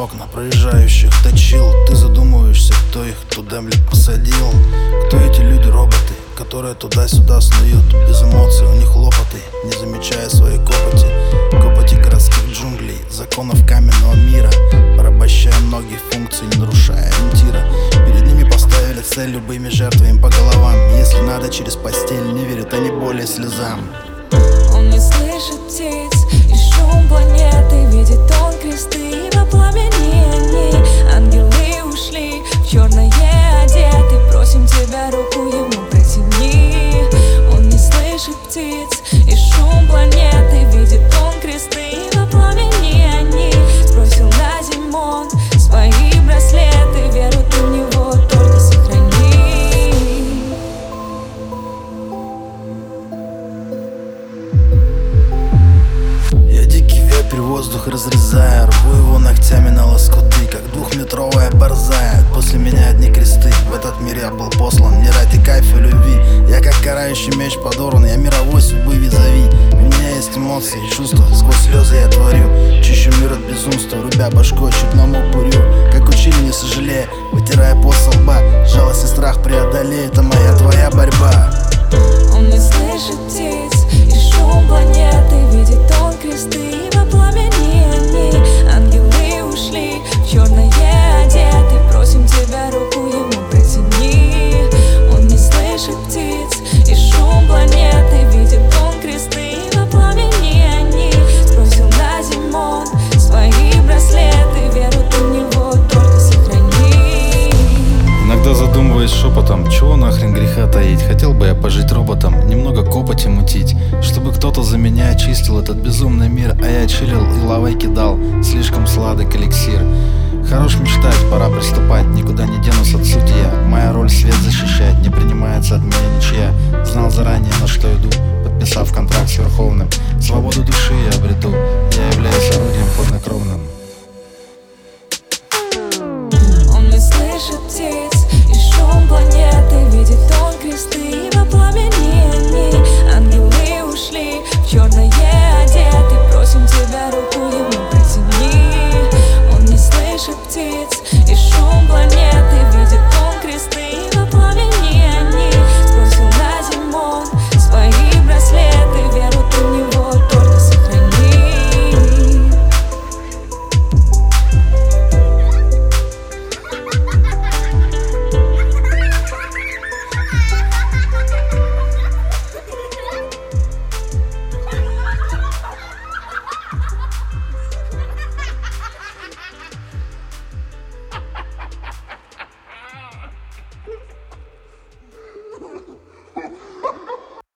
окна проезжающих точил. Ты задумываешься, кто их туда, посадил. Кто эти люди-роботы, которые туда-сюда снуют без эмоций, у них хлопоты, не замечая своей копоти городских джунглей, законов каменного мира, порабощая многие функции, не нарушая ориентира. Перед ними поставили цель любыми жертвами по головам. Если надо, через постель, не верят они боли и слезам. Он не слышит птиц и шум планеты, видит он кресты во пламени они. Ангелы ушли, в черное одеты, просим тебя руку ему протяни. Он не слышит птиц и шум планеты, видит он кресты во пламени они. Сбросил на зиму он свои браслеты, веру ты в него только сохрани. Воздух разрезая, рву его ногтями на лоскуты, как двухметровая борзая. После меня одни кресты, в этот мир я был послан не ради кайфа любви. Я как карающий меч подорван, я мировой судьбы визави. У меня есть эмоции и чувства, сквозь слезы я творю. Чищу мир от безумства, рубя башкой чуть на мог бурю. Как учили, не сожалея, вытирая пот со лба. Жалость и страх преодолей, это моя твоя борьба. Он не слышит птиц и шум планеты, видит он кресты во пламени они. Ангелы ушли, в черное одеты, просим тебя руку ему протяни. Он не слышит птиц и шум планеты, видит он кресты во пламени они. Сбросил на зиму он свои браслеты, веру ты в него только сохрани. Иногда задумываясь шепотом, чего нахрен греха таить. Хотел бы я пожить роботом, немного копоти мутить, чтобы кто-то за меня очистил этот безумный мир, а я чилил и лавой кидал слишком сладок эликсир. Хорош мечтать, пора приступать, никуда не денусь от сути я. Моя роль свет защищать, не принимается от меня ничья. Знал заранее, на что иду, подписав контракт с Верховным. Свободу души я обрету,